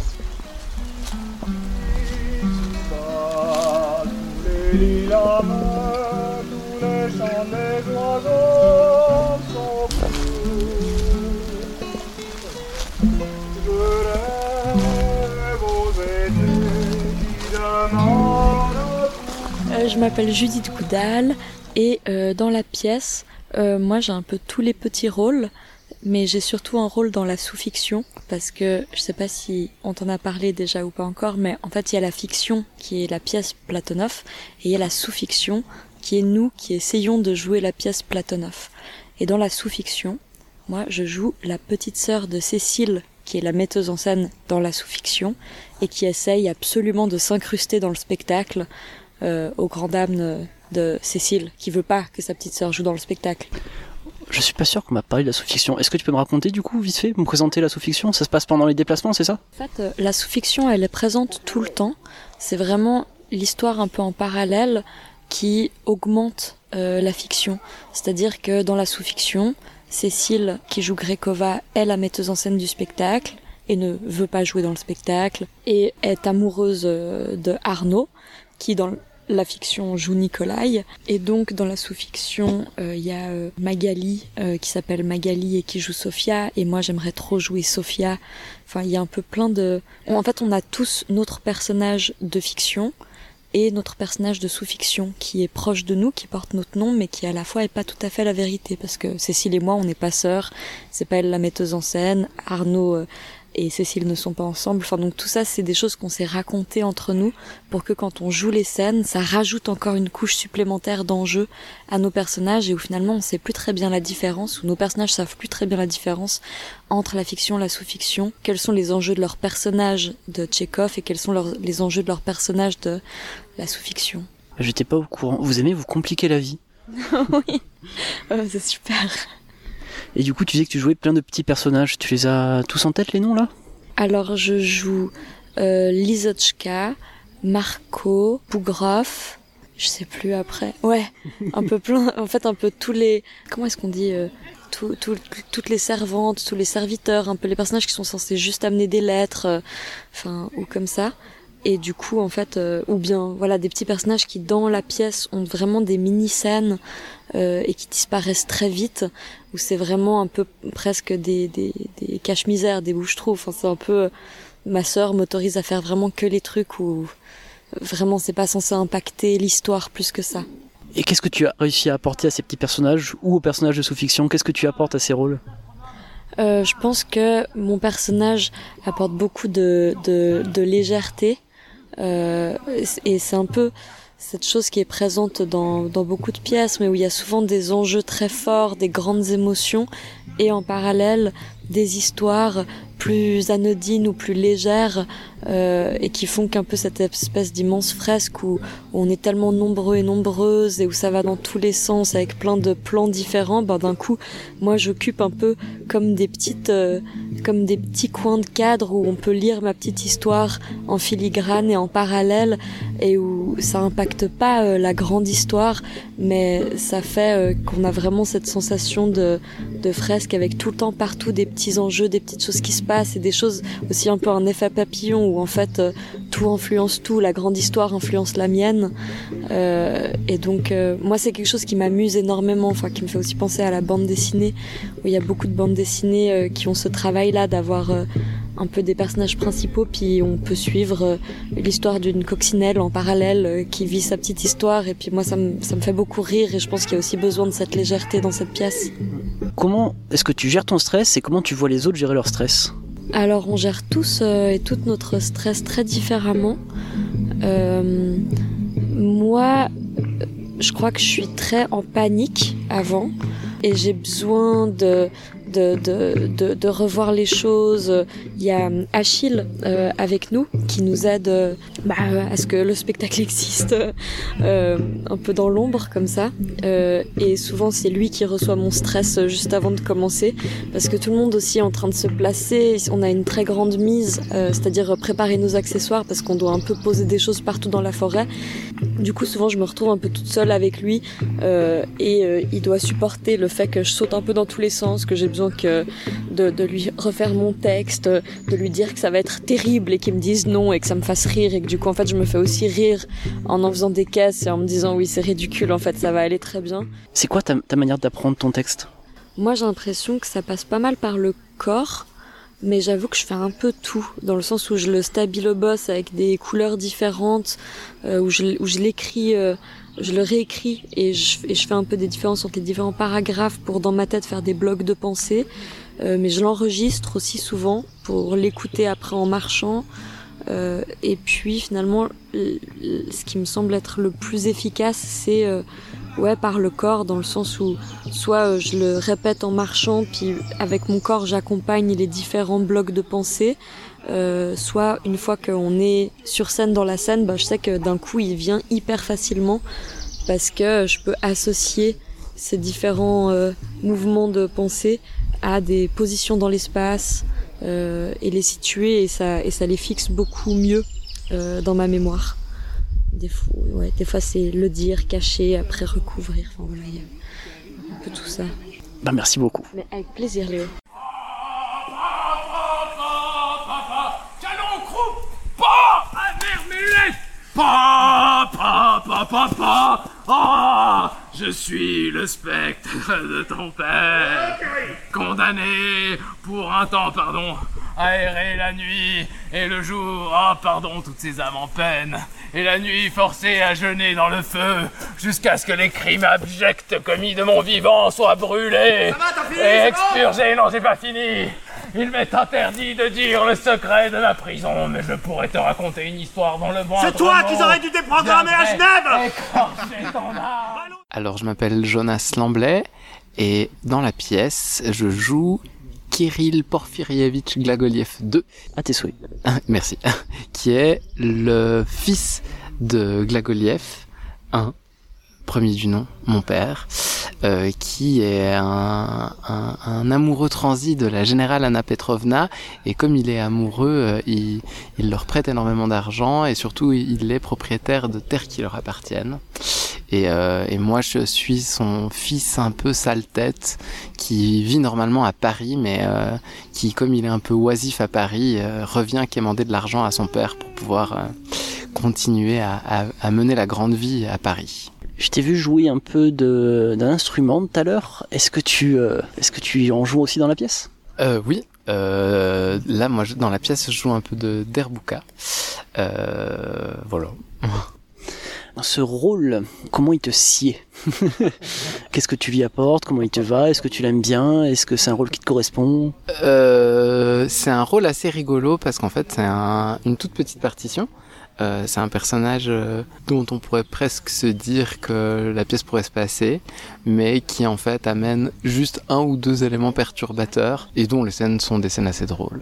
Les lilas meurent, tous les chants des oiseaux sont crus. Je rêve aux étés qui demandent. Euh, je m'appelle Judith Goudal et euh, dans la pièce, euh, moi j'ai un peu tous les petits rôles, mais j'ai surtout un rôle dans la sous-fiction, parce que je sais pas si on t'en a parlé déjà ou pas encore, mais en fait il y a la fiction qui est la pièce Platonov, et il y a la sous-fiction qui est nous qui essayons de jouer la pièce Platonov. Et dans la sous-fiction, moi je joue la petite sœur de Cécile, qui est la metteuse en scène dans la sous-fiction, et qui essaye absolument de s'incruster dans le spectacle, euh, au grand dam de Cécile, qui veut pas que sa petite sœur joue dans le spectacle. Je suis pas sûr qu'on m'a parlé de la sous-fiction. Est-ce que tu peux me raconter du coup, vite fait, me présenter la sous-fiction ? Ça se passe pendant les déplacements, c'est ça ? En fait, euh, la sous-fiction, elle est présente tout le temps. C'est vraiment l'histoire un peu en parallèle qui augmente euh, la fiction. C'est-à-dire que dans la sous-fiction, Cécile, qui joue Grekova, est la metteuse en scène du spectacle et ne veut pas jouer dans le spectacle, et est amoureuse euh, de Arnaud, qui dans le la fiction joue Nikolai, et donc dans la sous-fiction il euh, y a euh, Magali euh, qui s'appelle Magali et qui joue Sophia, et moi j'aimerais trop jouer Sophia. Enfin il y a un peu plein de... En fait on a tous notre personnage de fiction et notre personnage de sous-fiction qui est proche de nous, qui porte notre nom, mais qui à la fois est pas tout à fait la vérité, parce que Cécile et moi on n'est pas sœurs, c'est pas elle la metteuse en scène, Arnaud euh, et Cécile ne sont pas ensemble. Enfin, donc tout ça, c'est des choses qu'on s'est racontées entre nous pour que quand on joue les scènes, ça rajoute encore une couche supplémentaire d'enjeu à nos personnages, et où finalement on sait plus très bien la différence, où nos personnages savent plus très bien la différence entre la fiction et la sous-fiction, quels sont les enjeux de leur personnage de Tchekhov et quels sont leurs, les enjeux de leur personnage de la sous-fiction. J'étais pas au courant. Vous aimez vous compliquer la vie ? Oui, oh, c'est super. Et du coup, tu disais que tu jouais plein de petits personnages. Tu les as tous en tête, les noms, là ? Alors, je joue euh, Lizochka, Marco, Bougrov, je sais plus après. Ouais, un peu plein, en fait, un peu tous les... Comment est-ce qu'on dit euh, tout, tout, toutes les servantes, tous les serviteurs, un peu les personnages qui sont censés juste amener des lettres, enfin, euh, ou comme ça. Et du coup, en fait, euh, ou bien, voilà, des petits personnages qui, dans la pièce, ont vraiment des mini-scènes euh, et qui disparaissent très vite, où c'est vraiment un peu presque des, des, des cache-misères, des bouches-trous. Enfin, c'est un peu... Euh, ma sœur m'autorise à faire vraiment que les trucs où vraiment c'est pas censé impacter l'histoire plus que ça. Et qu'est-ce que tu as réussi à apporter à ces petits personnages ou aux personnages de sous-fiction ? Qu'est-ce que tu apportes à ces rôles ? euh, Je pense que mon personnage apporte beaucoup de, de, de légèreté. Euh, et c'est un peu cette chose qui est présente dans, dans beaucoup de pièces, mais où il y a souvent des enjeux très forts, des grandes émotions, et en parallèle des histoires plus anodines ou plus légères, euh, et qui font qu'un peu cette espèce d'immense fresque où, où on est tellement nombreux et nombreuses et où ça va dans tous les sens avec plein de plans différents, ben d'un coup moi j'occupe un peu comme des petites euh, comme des petits coins de cadre où on peut lire ma petite histoire en filigrane et en parallèle, et où ça impacte pas euh, la grande histoire, mais ça fait euh, qu'on a vraiment cette sensation de, de fresque avec tout le temps partout des petits enjeux, des petites choses qui se passent, et des choses aussi un peu un effet papillon où en fait euh, tout influence tout, la grande histoire influence la mienne, euh, et donc euh, moi c'est quelque chose qui m'amuse énormément, enfin qui me fait aussi penser à la bande dessinée, où il y a beaucoup de bandes dessinées euh, qui ont ce travail là d'avoir euh, un peu des personnages principaux, puis on peut suivre euh, l'histoire d'une coccinelle en parallèle euh, qui vit sa petite histoire, et puis moi ça me, ça me fait beaucoup rire, et je pense qu'il y a aussi besoin de cette légèreté dans cette pièce. Comment est-ce que tu gères ton stress et comment tu vois les autres gérer leur stress ? Alors on gère tous euh, et tout notre stress très différemment. Euh, moi, je crois que je suis très en panique avant, et j'ai besoin de... De, de, de, de revoir les choses. Il y a Achille euh, avec nous qui nous aide euh, bah, à ce que le spectacle existe euh, un peu dans l'ombre comme ça, euh, et souvent c'est lui qui reçoit mon stress juste avant de commencer, parce que tout le monde aussi est en train de se placer. On a une très grande mise, euh, c'est-à-dire préparer nos accessoires, parce qu'on doit un peu poser des choses partout dans la forêt. Du coup souvent je me retrouve un peu toute seule avec lui, euh, et euh, il doit supporter le fait que je saute un peu dans tous les sens, que j'ai besoin que de, de lui refaire mon texte, de lui dire que ça va être terrible et qu'il me dise non et que ça me fasse rire, et que du coup en fait je me fais aussi rire en en faisant des caisses et en me disant oui c'est ridicule, en fait ça va aller très bien. C'est quoi ta, ta manière d'apprendre ton texte ? Moi j'ai l'impression que ça passe pas mal par le corps, mais j'avoue que je fais un peu tout, dans le sens où je le stabilo-bosse avec des couleurs différentes, euh, où je, où je l'écris... Euh, je le réécris et je, et je fais un peu des différences entre les différents paragraphes pour dans ma tête faire des blocs de pensée, euh, mais je l'enregistre aussi souvent pour l'écouter après en marchant, euh, et puis finalement ce qui me semble être le plus efficace c'est euh, ouais, par le corps, dans le sens où soit euh, je le répète en marchant, puis avec mon corps j'accompagne les différents blocs de pensée, Euh, soit une fois qu'on est sur scène dans la scène, bah, je sais que d'un coup il vient hyper facilement, parce que je peux associer ces différents euh, mouvements de pensée à des positions dans l'espace, euh, et les situer, et ça, et ça les fixe beaucoup mieux euh, dans ma mémoire. Des fois, ouais, des fois c'est le dire, cacher, après recouvrir, enfin voilà, il y a un peu tout ça. Bah merci beaucoup. Mais avec plaisir Léo. Pa, pa, pa, pa, pa. Ah, je suis le spectre de ton père, condamné pour un temps, pardon, à errer la nuit et le jour. Ah, pardon, toutes ces âmes en peine. Et la nuit forcée à jeûner dans le feu, jusqu'à ce que les crimes abjects commis de mon vivant soient brûlés et expurgés. Non, j'ai pas fini. Il m'est interdit de dire le secret de ma prison, mais je pourrais te raconter une histoire dans le bon. C'est toi qu'ils auraient dû déprogrammer à Genève. Alors, je m'appelle Jonas Lamblay, et dans la pièce, je joue Kirill Porfirievitch Glagoliev deux. À tes souhaits. Merci. Qui est le fils de Glagoliev un, premier du nom, mon père, euh, qui est un, un, un amoureux transi de la générale Anna Petrovna, et comme il est amoureux, euh, il, il leur prête énormément d'argent, et surtout il est propriétaire de terres qui leur appartiennent. Et, euh, et moi je suis son fils un peu sale tête, qui vit normalement à Paris, mais euh, qui, comme il est un peu oisif à Paris, euh, revient quémander de l'argent à son père pour pouvoir euh, continuer à, à, à mener la grande vie à Paris. Je t'ai vu jouer un peu de, d'un instrument tout à l'heure. Est-ce que tu, euh, est-ce que tu en joues aussi dans la pièce ? euh, Oui. Euh, là, moi, je, dans la pièce, je joue un peu de derbuka. Euh, voilà. Dans ce rôle, comment il te sied ? Qu'est-ce que tu lui apportes ? Comment il te va ? Est-ce que tu l'aimes bien ? Est-ce que c'est un rôle qui te correspond ? euh, C'est un rôle assez rigolo parce qu'en fait, c'est un, une toute petite partition. Euh, c'est un personnage euh, dont on pourrait presque se dire que la pièce pourrait se passer, mais qui en fait amène juste un ou deux éléments perturbateurs et dont les scènes sont des scènes assez drôles.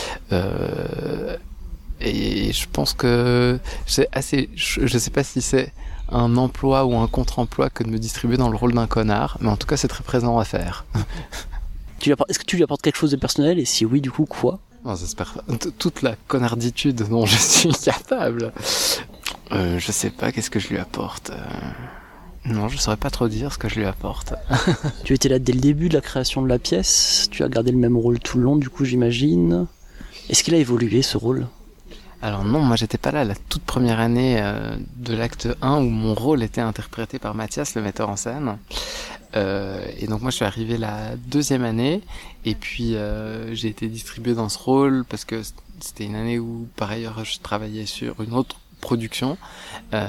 Euh, et je pense que c'est assez, je, je sais pas si c'est un emploi ou un contre-emploi que de me distribuer dans le rôle d'un connard, mais en tout cas c'est très présent à faire. Tu lui apportes, est-ce que tu lui apportes quelque chose de personnel, et si oui, du coup, quoi ? Non, j'espère pas. Toute la connarditude dont je suis capable. Euh, je sais pas, qu'est-ce que je lui apporte. Euh... Non, je saurais pas trop dire ce que je lui apporte. Tu étais là dès le début de la création de la pièce. Tu as gardé le même rôle tout le long, du coup, j'imagine. Est-ce qu'il a évolué, ce rôle ? Alors non, moi j'étais pas là la toute première année euh, de l'acte un où mon rôle était interprété par Mathias, le metteur en scène. Euh, et donc moi je suis arrivé la deuxième année et puis euh, j'ai été distribué dans ce rôle parce que c'était une année où par ailleurs je travaillais sur une autre production euh,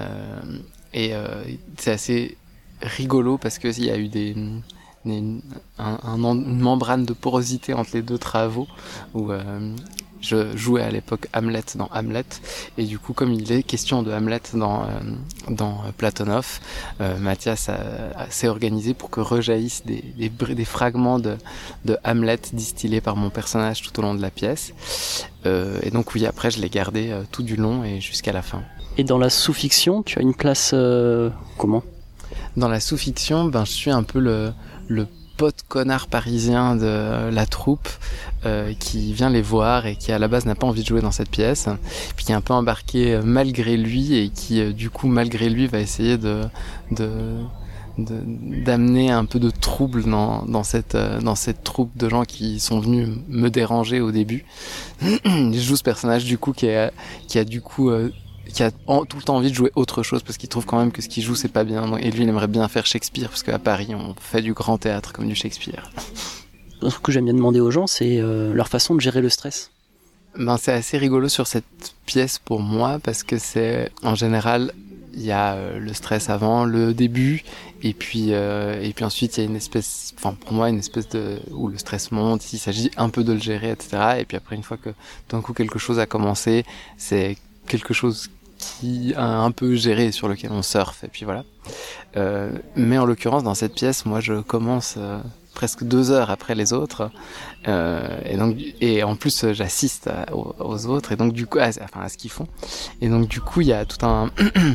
et euh, c'est assez rigolo parce que il y a eu des, des un, un, une membrane de porosité entre les deux travaux où euh, je jouais à l'époque Hamlet dans Hamlet et du coup comme il est question de Hamlet dans, euh, dans Platonov, euh, Mathias a, a, s'est organisé pour que rejaillissent des, des, des fragments de, de Hamlet distillés par mon personnage tout au long de la pièce euh, et donc oui après je l'ai gardé euh, tout du long et jusqu'à la fin. Et dans la sous-fiction tu as une place euh, comment ? Dans la sous-fiction ben, je suis un peu le, le pote connard parisien de la troupe euh, qui vient les voir et qui à la base n'a pas envie de jouer dans cette pièce puis qui est un peu embarqué malgré lui et qui euh, du coup malgré lui va essayer de, de, de d'amener un peu de trouble dans, dans, cette, euh, dans cette troupe de gens qui sont venus me déranger au début. Je joue ce personnage du coup qui, est, qui a du coup euh, qui a en, tout le temps envie de jouer autre chose parce qu'il trouve quand même que ce qu'il joue c'est pas bien et lui il aimerait bien faire Shakespeare parce qu'à Paris on fait du grand théâtre comme du Shakespeare. Un truc que j'aime bien demander aux gens c'est euh, leur façon de gérer le stress. Ben, c'est assez rigolo sur cette pièce pour moi parce que c'est en général il y a euh, le stress avant le début et puis euh, et puis ensuite il y a une espèce enfin pour moi une espèce de où le stress monte, il s'agit un peu de le gérer etc et puis après une fois que d'un coup quelque chose a commencé c'est quelque chose qui a un peu géré sur lequel on surfe et puis voilà euh, mais en l'occurrence dans cette pièce moi je commence euh, presque deux heures après les autres euh, et donc et en plus j'assiste à, aux, aux autres et donc du coup à, enfin à ce qu'ils font et donc du coup il y a tout un,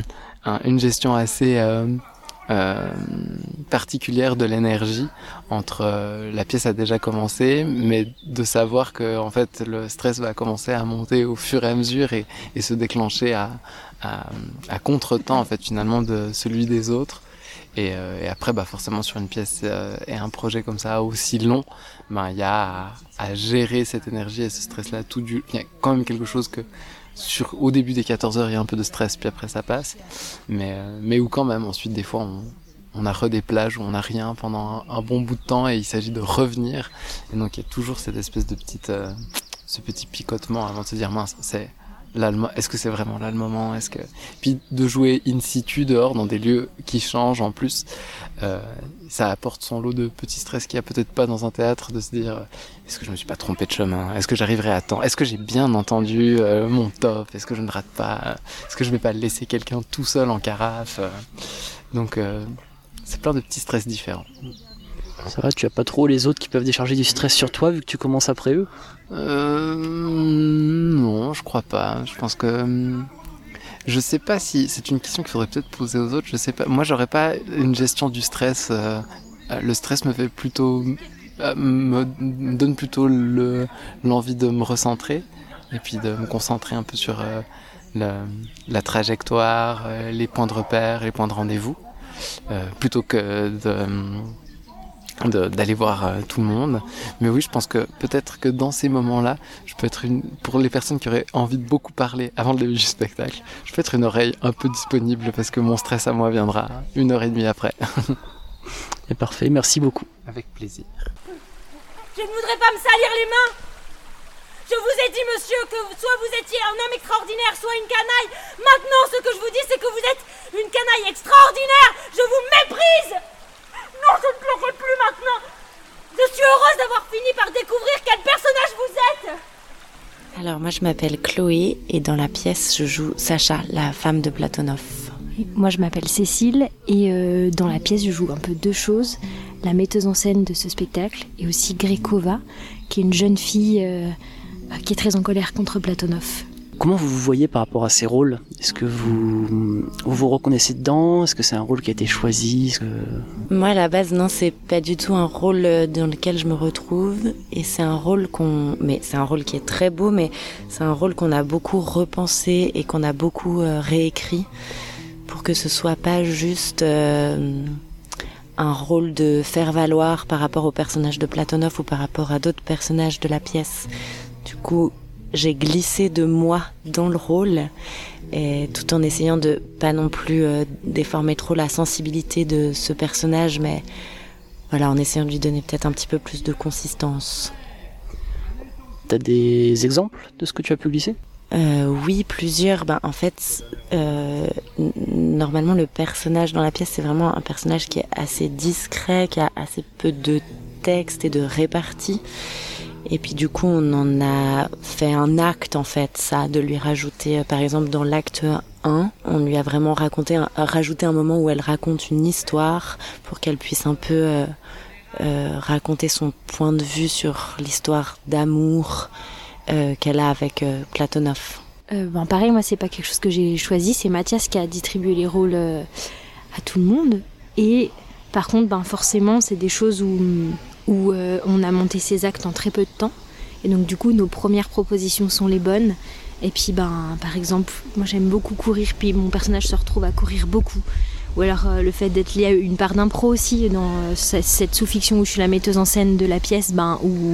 un une gestion assez euh, Euh, particulière de l'énergie entre euh, la pièce a déjà commencé mais de savoir que en fait le stress va commencer à monter au fur et à mesure et, et se déclencher à, à, à contre-temps en fait finalement de celui des autres et, euh, et après bah forcément sur une pièce euh, et un projet comme ça aussi long bah il y a à, à gérer cette énergie et ce stress là tout du il y a quand même quelque chose que Sur, au début des quatorze heures, il y a un peu de stress, puis après ça passe. Mais, euh, mais où quand même, ensuite, des fois, on, on a re des plages où on n'a rien pendant un, un bon bout de temps et il s'agit de revenir. Et donc, il y a toujours cette espèce de petite, euh, ce petit picotement avant de se dire, mince, c'est là, le, est-ce que c'est vraiment là le moment? Est-ce que... Puis de jouer in situ, dehors, dans des lieux qui changent en plus, euh, ça apporte son lot de petits stress qu'il n'y a peut-être pas dans un théâtre, de se dire, est-ce que je me suis pas trompé de chemin? Est-ce que j'arriverai à temps? Est-ce que j'ai bien entendu euh, mon top? Est-ce que je ne rate pas? Est-ce que je vais pas laisser quelqu'un tout seul en carafe? Donc, euh, c'est plein de petits stress différents. Ça va, tu as pas trop les autres qui peuvent décharger du stress sur toi vu que tu commences après eux? Euh, non, je crois pas. Je pense que... Je sais pas si... C'est une question qu'il faudrait peut-être poser aux autres, je sais pas. Moi, j'aurais pas une gestion du stress. Euh, le stress me fait plutôt... Euh, me, me donne plutôt le, l'envie de me recentrer et puis de me concentrer un peu sur euh, la, la trajectoire, euh, les points de repère, les points de rendez-vous, euh, plutôt que de... De, d'aller voir euh, tout le monde. Mais oui, je pense que peut-être que dans ces moments-là, je peux être une, pour les personnes qui auraient envie de beaucoup parler avant le début du spectacle, je peux être une oreille un peu disponible parce que mon stress à moi viendra une heure et demie après. C'est parfait, merci beaucoup. Avec plaisir. Je ne voudrais pas me salir les mains. Je vous ai dit, monsieur, que soit vous étiez un homme extraordinaire, soit une canaille. Maintenant, ce que je vous dis, c'est que vous êtes une canaille extraordinaire. Je vous méprise. Non, je ne pleurerai plus maintenant. Je suis heureuse d'avoir fini par découvrir quel personnage vous êtes. Alors moi je m'appelle Chloé et dans la pièce je joue Sacha, la femme de Platonov. Moi je m'appelle Cécile et euh, dans la pièce je joue un peu deux choses. La metteuse en scène de ce spectacle et aussi Grekova, qui est une jeune fille euh, qui est très en colère contre Platonov. Comment vous vous voyez par rapport à ces rôles? Est-ce que vous vous, vous reconnaissez dedans? Est-ce que c'est un rôle qui a été choisi? que... Moi, à la base, non, c'est pas du tout un rôle dans lequel je me retrouve. Et c'est un rôle qu'on... Mais c'est un rôle qui est très beau, mais c'est un rôle qu'on a beaucoup repensé et qu'on a beaucoup euh, réécrit pour que ce soit pas juste euh, un rôle de faire valoir par rapport au personnage de Platonov ou par rapport à d'autres personnages de la pièce. Du coup... j'ai glissé de moi dans le rôle, et tout en essayant de pas non plus euh, déformer trop la sensibilité de ce personnage, mais voilà, en essayant de lui donner peut-être un petit peu plus de consistance. T'as des exemples de ce que tu as pu glisser ? Euh, oui, plusieurs. Ben, en fait, euh, n- normalement, le personnage dans la pièce, c'est vraiment un personnage qui est assez discret, qui a assez peu de texte et de répartie. Et puis, du coup, on en a fait un acte, en fait, ça, de lui rajouter, euh, par exemple, dans l'acte un, on lui a vraiment raconté un, rajouté un moment où elle raconte une histoire pour qu'elle puisse un peu euh, euh, raconter son point de vue sur l'histoire d'amour Euh, qu'elle a avec euh, Platonov. Euh, ben pareil, moi c'est pas quelque chose que j'ai choisi, c'est Mathias qui a distribué les rôles euh, à tout le monde. Et par contre, ben forcément, c'est des choses où, où euh, on a monté ces actes en très peu de temps. Et donc du coup, nos premières propositions sont les bonnes. Et puis, ben par exemple, moi j'aime beaucoup courir, puis mon personnage se retrouve à courir beaucoup. Ou alors euh, le fait d'être lié à une part d'impro aussi dans euh, cette sous-fiction où je suis la metteuse en scène de la pièce, ben, où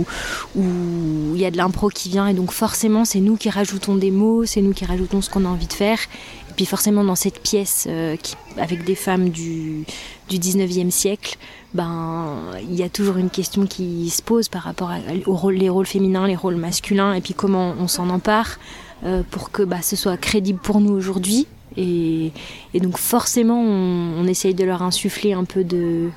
il y a de l'impro qui vient et donc forcément c'est nous qui rajoutons des mots, c'est nous qui rajoutons ce qu'on a envie de faire. Et puis forcément dans cette pièce euh, qui, avec des femmes du, du dix-neuvième siècle, ben, il y a toujours une question qui se pose par rapport à, aux rôles, les rôles féminins, les rôles masculins et puis comment on s'en empare euh, pour que bah, ce soit crédible pour nous aujourd'hui. Et, et donc forcément on, on essaye de leur insuffler un peu de,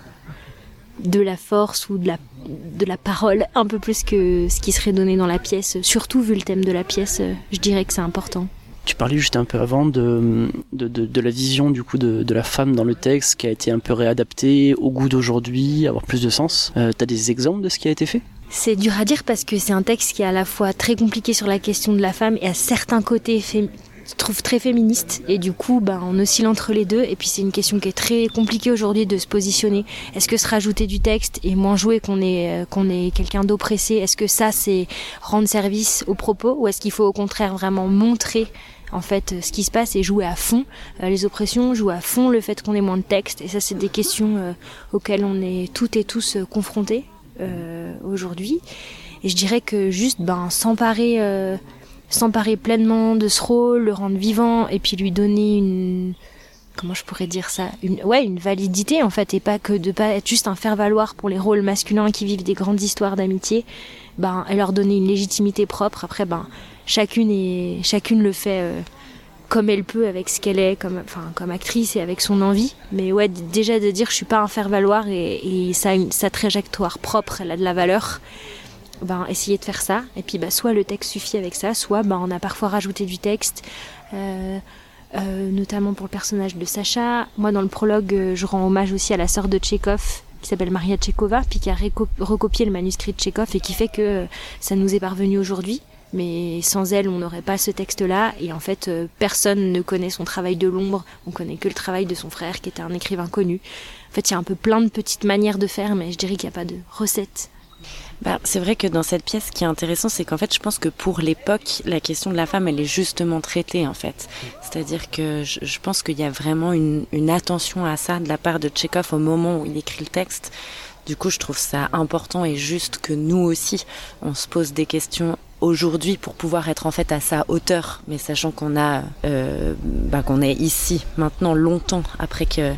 de la force ou de la, de la parole un peu plus que ce qui serait donné dans la pièce, surtout vu le thème de la pièce, je dirais que c'est important. Tu parlais juste un peu avant de, de, de, de la vision du coup de, de la femme dans le texte qui a été un peu réadaptée au goût d'aujourd'hui, avoir plus de sens. Euh, t'as des exemples de ce qui a été fait ? C'est dur à dire parce que c'est un texte qui est à la fois très compliqué sur la question de la femme et à certains côtés fait je trouve très féministe et du coup ben, on oscille entre les deux et puis c'est une question qui est très compliquée aujourd'hui de se positionner. Est-ce que se rajouter du texte et moins jouer qu'on est, qu'on est quelqu'un d'oppressé, est-ce que ça c'est rendre service aux propos ou est-ce qu'il faut au contraire vraiment montrer en fait ce qui se passe et jouer à fond euh, les oppressions, jouer à fond le fait qu'on ait moins de texte et ça c'est des questions euh, auxquelles on est toutes et tous euh, confrontés euh, aujourd'hui et je dirais que juste ben, s'emparer euh, s'emparer pleinement de ce rôle, le rendre vivant et puis lui donner une comment je pourrais dire ça une ouais une validité en fait et pas que de pas être juste un faire-valoir pour les rôles masculins qui vivent des grandes histoires d'amitié, ben et leur donner une légitimité propre. Après ben chacune est chacune le fait euh, comme elle peut avec ce qu'elle est comme enfin comme actrice et avec son envie, mais ouais d- déjà de dire je suis pas un faire-valoir et, et ça a une sa trajectoire propre, elle a de la valeur. Ben, essayer de faire ça et puis ben, soit le texte suffit avec ça, soit ben, on a parfois rajouté du texte euh, euh, notamment pour le personnage de Sacha. Moi dans le prologue euh, je rends hommage aussi à la sœur de Tchekhov qui s'appelle Maria Tchekova puis qui a réco- recopié le manuscrit de Tchekhov et qui fait que euh, ça nous est parvenu aujourd'hui, mais sans elle on n'aurait pas ce texte là et en fait euh, personne ne connaît son travail de l'ombre, on connaît que le travail de son frère qui était un écrivain connu. En fait il y a un peu plein de petites manières de faire mais je dirais qu'il n'y a pas de recette. Bah, c'est vrai que dans cette pièce, ce qui est intéressant, c'est qu'en fait, je pense que pour l'époque, la question de la femme, elle est justement traitée, en fait. C'est-à-dire que je, je pense qu'il y a vraiment une, une attention à ça de la part de Tchekhov au moment où il écrit le texte. Du coup, je trouve ça important et juste que nous aussi, on se pose des questions aujourd'hui pour pouvoir être en fait à sa hauteur, mais sachant qu'on a, euh, bah, qu'on est ici, maintenant, longtemps après que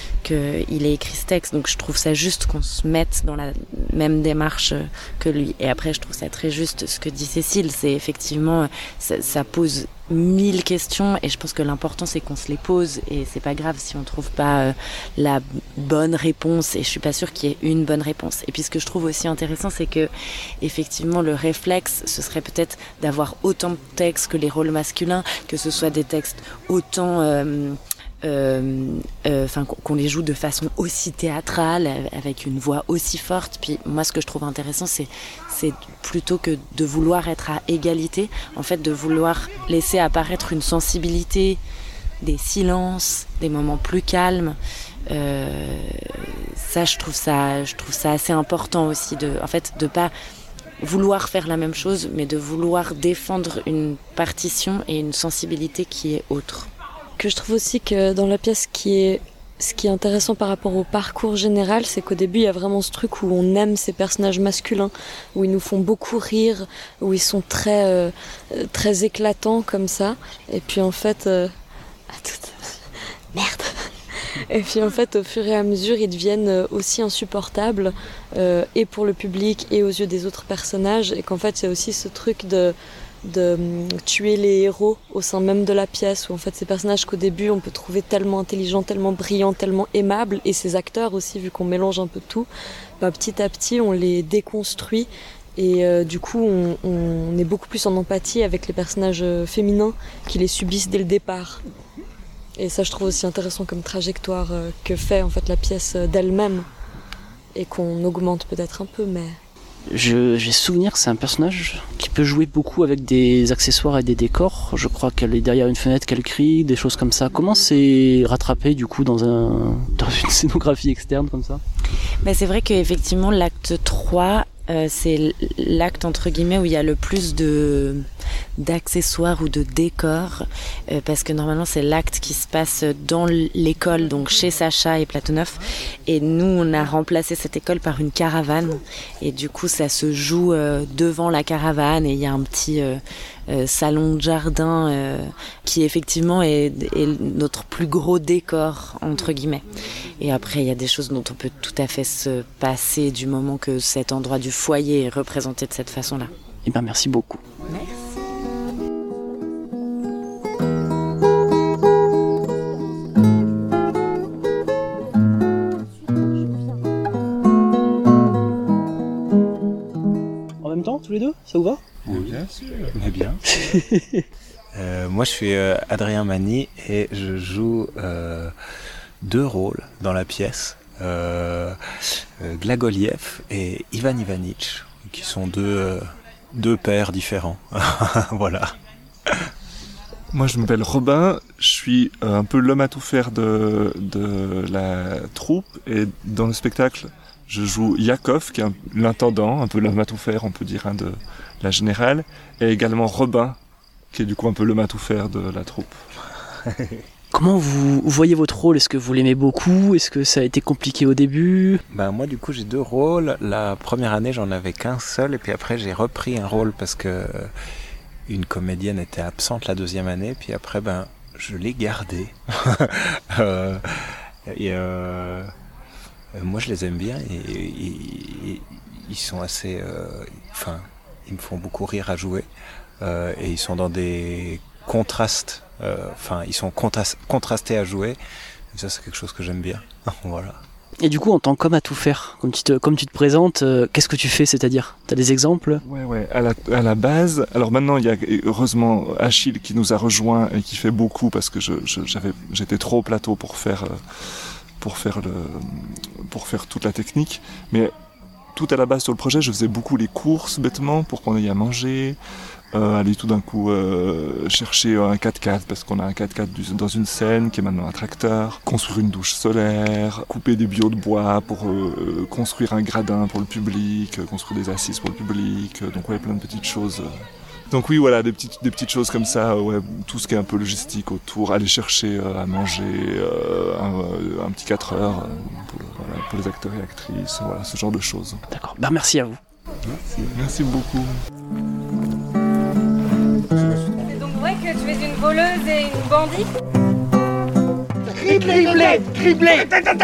qu'il ait écrit ce texte, donc je trouve ça juste qu'on se mette dans la même démarche que lui. Et après je trouve ça très juste ce que dit Cécile, c'est effectivement ça, ça pose mille questions et je pense que l'important c'est qu'on se les pose et c'est pas grave si on trouve pas euh, la bonne réponse et je suis pas sûre qu'il y ait une bonne réponse. Et puis ce que je trouve aussi intéressant c'est que effectivement le réflexe ce serait peut-être d'avoir autant de textes que les rôles masculins, que ce soit des textes autant euh, Euh, euh, enfin qu'on les joue de façon aussi théâtrale avec une voix aussi forte. Puis moi ce que je trouve intéressant c'est c'est plutôt que de vouloir être à égalité, en fait de vouloir laisser apparaître une sensibilité, des silences, des moments plus calmes. Euh, ça je trouve ça je trouve ça assez important aussi de en fait de pas vouloir faire la même chose mais de vouloir défendre une partition et une sensibilité qui est autre. Que je trouve aussi que dans la pièce, qui est, ce qui est intéressant par rapport au parcours général, c'est qu'au début, il y a vraiment ce truc où on aime ces personnages masculins, où ils nous font beaucoup rire, où ils sont très, euh, très éclatants comme ça. Et puis en fait... Euh... Ah, tout... Merde Et puis en fait, au fur et à mesure, ils deviennent aussi insupportables, euh, et pour le public et aux yeux des autres personnages. Et qu'en fait, il y a aussi ce truc de, de um, tuer les héros au sein même de la pièce, où en fait, ces personnages qu'au début, on peut trouver tellement intelligents, tellement brillants, tellement aimables, et ces acteurs aussi, vu qu'on mélange un peu tout, bah, petit à petit, on les déconstruit. Et euh, du coup, on, on est beaucoup plus en empathie avec les personnages féminins qui les subissent dès le départ. Et ça, je trouve aussi intéressant comme trajectoire euh, que fait en fait la pièce d'elle-même, et qu'on augmente peut-être un peu, mais... Je, j'ai souvenir que c'est un personnage qui peut jouer beaucoup avec des accessoires et des décors. Je crois qu'elle est derrière une fenêtre, qu'elle crie, des choses comme ça. Comment c'est rattrapé du coup dans, un, dans une scénographie externe comme ça ? Bah, c'est vrai qu'effectivement, l'acte trois... Euh, c'est l'acte entre guillemets où il y a le plus de d'accessoires ou de décors, euh, parce que normalement c'est l'acte qui se passe dans l'école, donc chez Sacha et Platonov, et nous on a remplacé cette école par une caravane, et du coup ça se joue euh, devant la caravane, et il y a un petit euh, euh, salon de jardin euh, qui effectivement est, est notre plus gros décor entre guillemets. Et après il y a des choses dont on peut tout à fait se passer du moment que cet endroit du foyer est représenté de cette façon-là. Eh bien merci beaucoup. Merci. En même temps, tous les deux, ça vous va ? Oui, bien sûr, mais bien. euh, moi, je suis euh, Adrien Mani et je joue euh, deux rôles dans la pièce. Euh, euh, Glagoliev et Ivan Ivanitch, qui sont deux, euh, deux pères différents. Voilà. Moi, je m'appelle Robin, je suis un peu l'homme à tout faire de, de la troupe, et dans le spectacle, je joue Yakov, qui est un, l'intendant, un peu l'homme à tout faire, on peut dire, hein, de la générale, et également Robin, qui est du coup un peu l'homme à tout faire de la troupe. Comment vous voyez votre rôle ? Est-ce que vous l'aimez beaucoup ? Est-ce que ça a été compliqué au début ? Ben, moi, du coup, j'ai deux rôles. La première année, j'en avais qu'un seul, et puis après, j'ai repris un rôle parce que une comédienne était absente la deuxième année, puis après, ben, je l'ai gardé. euh, et euh, moi, je les aime bien, et, et, et ils sont assez... Enfin, euh, ils me font beaucoup rire à jouer, euh, et ils sont dans des contrastes. Enfin, euh, ils sont contrast- contrastés à jouer. Et ça, c'est quelque chose que j'aime bien. Voilà. Et du coup, en tant qu'homme à tout faire, comme tu te, comme tu te présentes, euh, qu'est-ce que tu fais, c'est-à-dire ? T'as des exemples ? Ouais, ouais. À la, à la base, alors maintenant, il y a heureusement Achille qui nous a rejoints et qui fait beaucoup, parce que je, je, j'avais, j'étais trop au plateau pour faire, pour faire le, pour faire toute la technique. Mais tout à la base sur le projet, je faisais beaucoup les courses bêtement pour qu'on aille à manger. Euh, aller tout d'un coup euh, chercher un quatre-quatre parce qu'on a un quatre-quatre dans une scène qui est maintenant un tracteur, construire une douche solaire, couper des bio de bois pour euh, construire un gradin pour le public, euh, construire des assises pour le public, euh, donc ouais, plein de petites choses. Donc oui, voilà, des petites, des petites choses comme ça, ouais, tout ce qui est un peu logistique autour, aller chercher euh, à manger euh, un, un petit quatre heures euh, pour, voilà, pour les acteurs et actrices, voilà, ce genre de choses. D'accord, bah merci à vous. Merci, merci beaucoup. C'est donc vrai que tu es une voleuse et une bandit ? Criblé, criblé, criblé.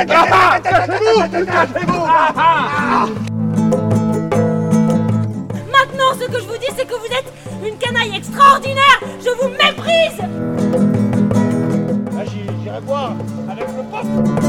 Maintenant, ce que je vous dis, c'est que vous êtes une canaille extraordinaire. Je vous méprise. Ah, j'irai voir avec le poste.